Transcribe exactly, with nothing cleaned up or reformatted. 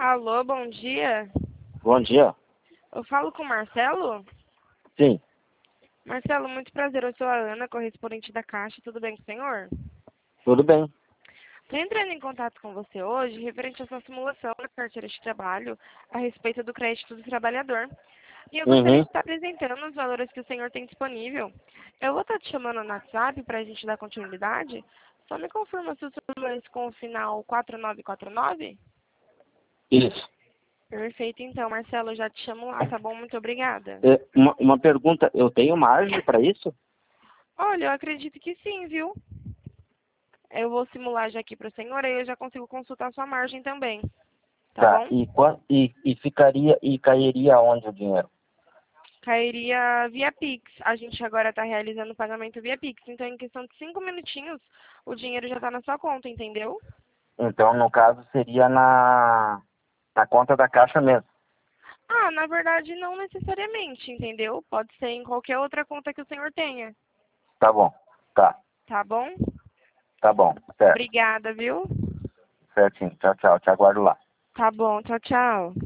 Alô, bom dia. Bom dia. Eu falo com o Marcelo? Sim, Marcelo, muito prazer. Eu sou a Ana, correspondente da Caixa. Tudo bem com o senhor? tudo bem. Estou entrando em contato com você hoje referente à sua simulação da carteira de trabalho a respeito do crédito do trabalhador. E eu gostaria Uhum. de estar apresentando os valores que o senhor tem disponível. Eu vou estar te chamando no WhatsApp para a gente dar continuidade. Só me confirma se o seu número é com o final quatro nove quatro nove? Isso. Perfeito, então, Marcelo, eu já te chamo lá, tá bom? Muito obrigada. É, uma, uma pergunta, eu tenho margem para isso? Olha, eu acredito que sim, viu? Eu vou simular já aqui para o senhor, aí eu já consigo consultar sua margem também, tá Tá, bom? e, quan- e, e ficaria, e cairia onde o dinheiro? Cairia via Pix. A gente agora está realizando o pagamento via Pix. Então, em questão de cinco minutinhos, o dinheiro já está na sua conta, entendeu? Então, no caso, seria na, na conta da Caixa mesmo. Ah, na verdade, não necessariamente, entendeu? Pode ser em qualquer outra conta que o senhor tenha, Tá bom, tá, tá bom? tá bom, certo, Obrigada, viu? certinho, tchau, tchau, te aguardo lá. Tá bom, tchau, tchau.